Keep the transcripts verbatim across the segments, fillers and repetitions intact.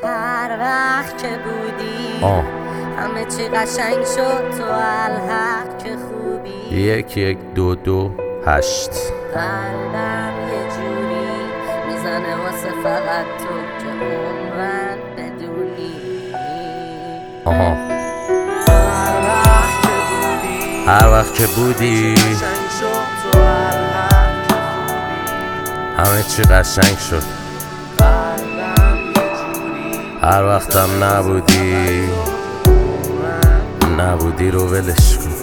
هر وقت که بودی آه. همه چی قشنگ شد تو الحق که خوبی. یک یک دو دو هشت. قلبم یه جوری میزنه واسه فقط تو که عمرن بدونی. آها. هر وقت که بودی هر وقت که بودی قشنگ شد تو الحق که خوبی. همه چی قشنگ شد. قلبم یه جوری هر وقتم نبودی نبودی رو ولش کن.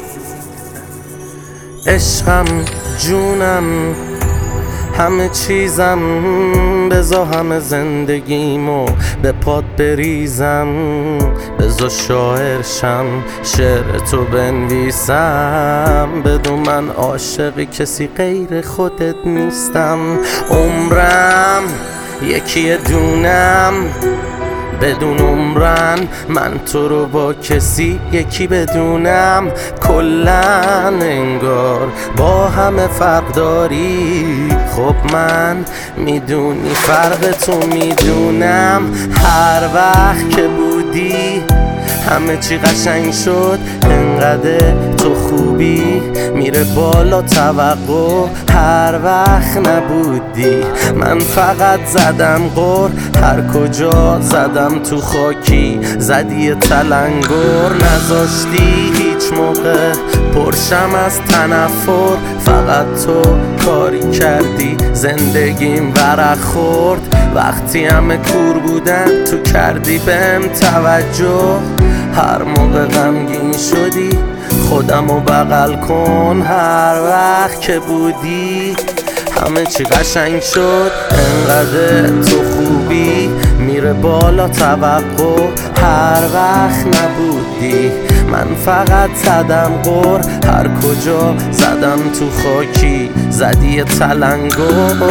عشقم جونم همه چیزم، بزا همه زندگیمو به پات بریزم، بزا شاعرشم شعر تو بنویسم، بدون من عاشق کسی غیر خودت نیستم. عمرم یکی دونم بدون عمرن، من تو رو با کسی یکی بدونم. کلن انگار با همه فرق داری، خب من میدونی فرق تو میدونم. هر وقت که بودی همه چی قشنگ شد، انقدر تو خوبی میره بالا توقع. هر وقت نبودی من فقط زدم غر، هر کجا زدم تو خاکی زدی تلنگر. نذاشتی هیچ موقع پرشم از تنفر، فقط تو کاری کردی زندگیم ورق خورد. وقتی همه کور بودن تو کردی بهم توجه، هر موقع غمگین شدی خودمو بغل کن. هر وقت که بودی همه چی قشنگ شد، انقدر تو خوبی میره بالا توقع. هر وقت نبودی من فقط زدم غر، هر کجا زدم تو خاکی زدی تلنگر.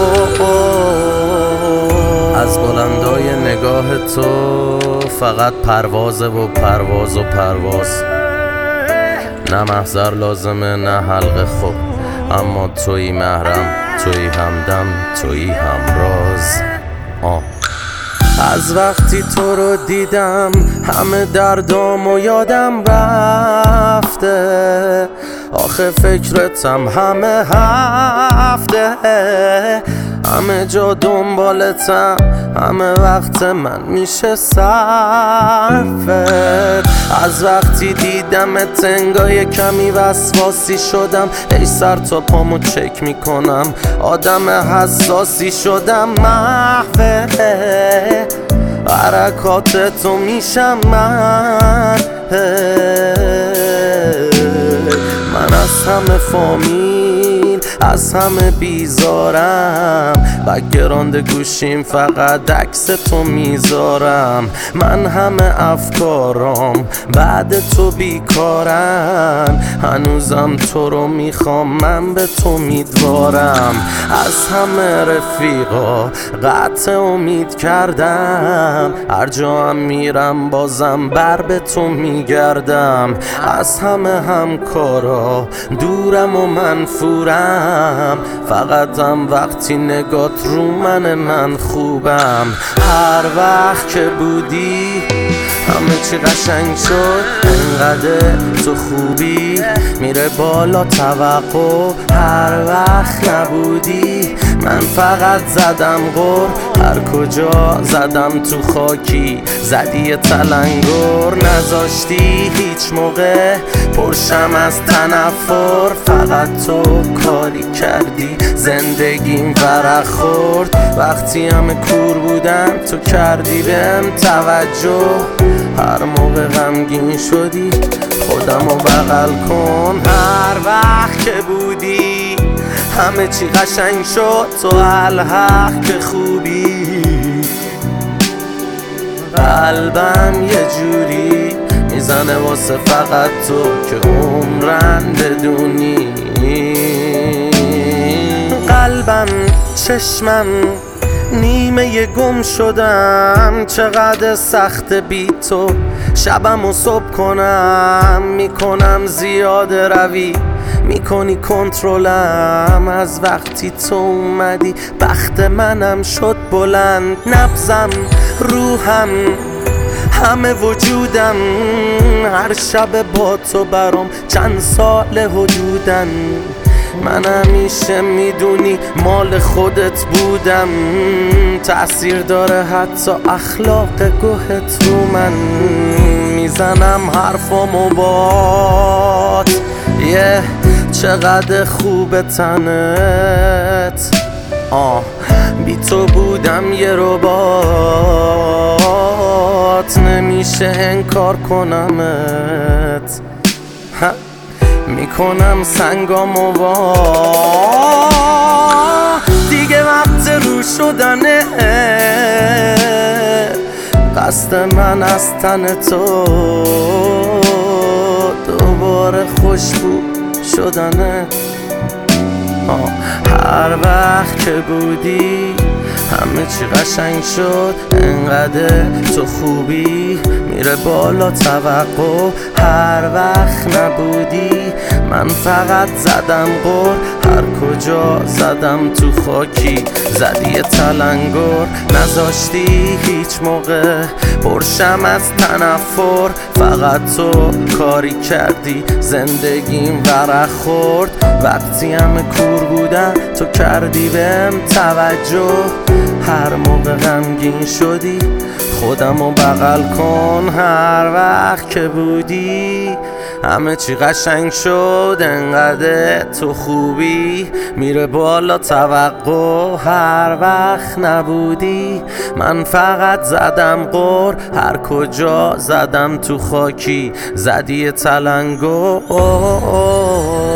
از بلندای نگاه تو فقط پروازه و پرواز و پرواز، نه محضر لازمه نه حلقه خوب، اما تویی محرم، تویی همدم، تویی همراز. آه. از وقتی تو رو دیدم همه دردامو یادم رفته، آخه فکرتم همه هفته، همه جا دنبالتم، همه وقت من میشه صرفت. از وقتی دیدمت انگار کمی وسواسی شدم، ای سر تا پامو چک میکنم، آدم حساسی شدم. محوه حرکات تو میشم من، من از همه فامیل از همه بیزارم، بک‌گراند گوشیم فقط عکس تو میذارم. من همه افکارام بعد تو بیکارن، هنوزم تو رو میخوام، من به تو امیدوارم. از همه رفیقا قطع امید کردم، هر جا هم میرم بازم بر به تو میگردم. از همه همکارا دورم و منفورم، فقط هم وقتی نگات رو من من خوبم. هر وقت که بودی همه چی قشنگ شد، انقدر تو خوبی میره بالا توقع. هر وقت نبودی من فقط زدم غر، هر کجا زدم تو خاکی زدی تلنگر. نذاشتی هیچ موقع پرشم از تنفر، فقط تو کاری کردی زندگیم ورق خورد. وقتی همه کور بودن تو کردی بهم توجه، هر موقع غمگین شدی خودمو بغل کن. هر وقت که بودی همه چی قشنگ شد تو الحق که خوبی. قلبم یه جوری میزنه واسه فقط تو که عمرن بدونی. قلبم چشمم نیمه گم شدم، چقدر سخت بی تو شبم و صبح کنم. میکنم زیاد روی میکنی کنترلم از وقتی تو اومدی. بخت منم شد بلند، نبضم، روحم، همه وجودم هر شب با تو برام چند سال حدودن. من همیشه میدونی مال خودت بودم، تأثیر داره حتی اخلاق گوهت رو من. میزنم حرفامو بات یه چقدر خوب تنت. آه بی تو بودم یه ربات، نمیشه انکار کنمت. میکنم سنگامو وا دیگه وقت رو شدنه. قصد من از تن تو دوباره خوشبو شدنه. هر وقت که بودی همه چی قشنگ شد، انقدر تو خوبی میره بالا توقع. هر وقت نبودی من فقط زدم غر، هر کجا زدم تو خاکی زدی تلنگر. نذاشتی هیچ موقع پرشم از تنفر، فقط تو کاری کردی زندگیم ورق خورد. وقتی همه کور بودن تو کردی بهم توجه، هر موقع غمگین شدی خودمو بغل کن. هر وقت که بودی همه چی قشنگ شد، انقدر تو خوبی میره بالا توقع. هر وقت نبودی من فقط زدم غر، هر کجا زدم تو خاکی زدی تلنگر.